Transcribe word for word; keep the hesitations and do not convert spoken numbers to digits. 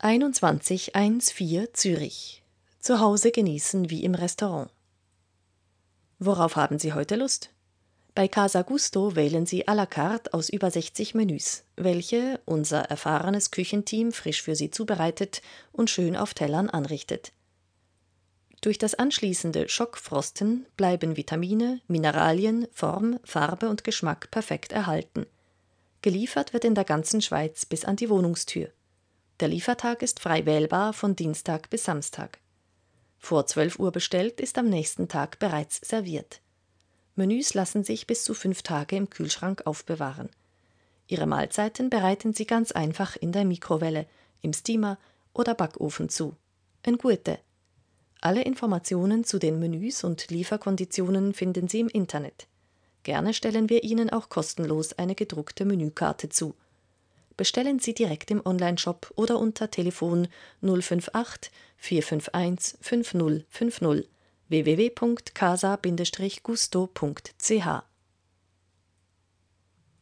einundzwanzig vierzehn Zürich. Zu Hause genießen wie im Restaurant. Worauf haben Sie heute Lust? Bei Casa Gusto wählen Sie à la carte aus über sechzig Menüs, welche unser erfahrenes Küchenteam frisch für Sie zubereitet und schön auf Tellern anrichtet. Durch das anschließende Schockfrosten bleiben Vitamine, Mineralien, Form, Farbe und Geschmack perfekt erhalten. Geliefert wird in der ganzen Schweiz bis an die Wohnungstür. Der Liefertag ist frei wählbar von Dienstag bis Samstag. Vor zwölf Uhr bestellt ist am nächsten Tag bereits serviert. Menüs lassen sich bis zu fünf Tage im Kühlschrank aufbewahren. Ihre Mahlzeiten bereiten Sie ganz einfach in der Mikrowelle, im Steamer oder Backofen zu. En Gute. Alle Informationen zu den Menüs und Lieferkonditionen finden Sie im Internet. Gerne stellen wir Ihnen auch kostenlos eine gedruckte Menükarte zu. Bestellen Sie direkt im Onlineshop oder unter Telefon null fünf acht vier fünf eins fünf null fünf null w w w punkt casa Bindestrich gusto punkt c h.